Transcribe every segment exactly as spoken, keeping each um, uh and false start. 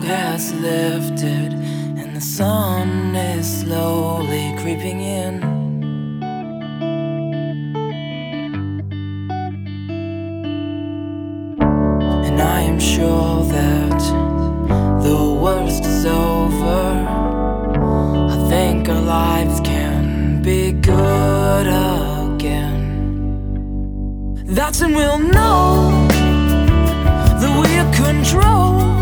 has lifted and the sun is slowly creeping in. And I am sure that the worst is over. I think our lives can be good again. That's when we'll know that we are controlled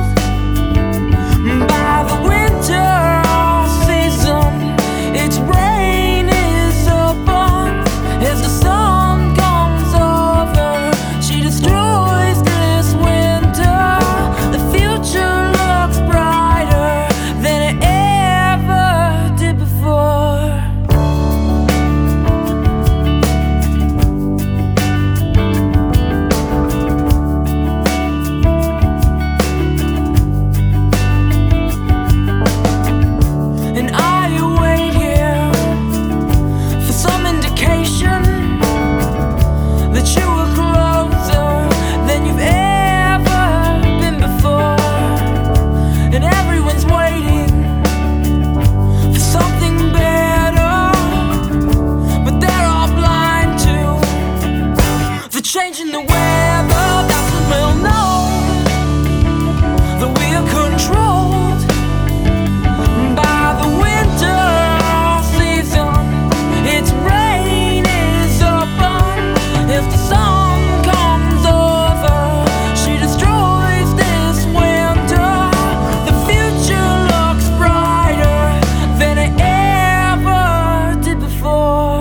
by the winter season. Its rain is upon as the sun comes over. She destroys this winter. The future looks brighter than it ever did before. And I wait here for some indication that you are closer than you've ever been before. And everyone's waiting for something better, but they're all blind to the change in the weather. That's when we'll know that we are controlled by the winter season. Its rain is upon if the sun comes over. She destroys this winter. The future looks brighter than it ever did before.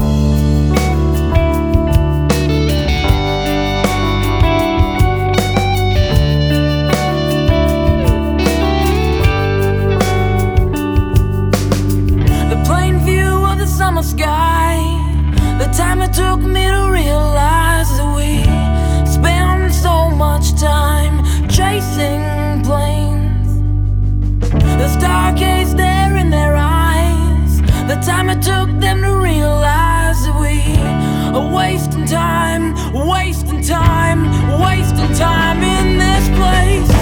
The plain view of the summer sky, the time it took me to realize that we spend so much time chasing planes. The stargaze there in their eyes, the time it took them to realize that we are wasting time, wasting time, wasting time in this place.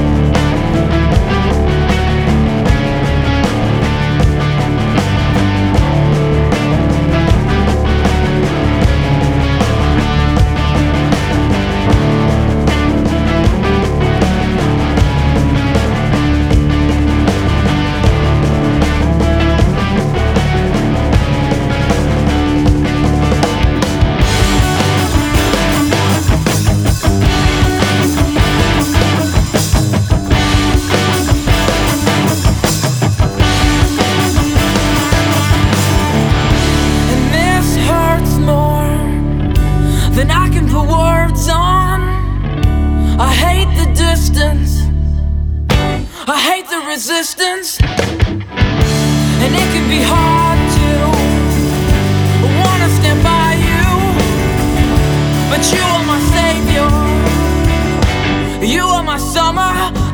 And this hurts more than I can put words on. I hate the distance, I hate the resistance, and it can be hard to wanna stand by you, but you are my savior, you are my summer.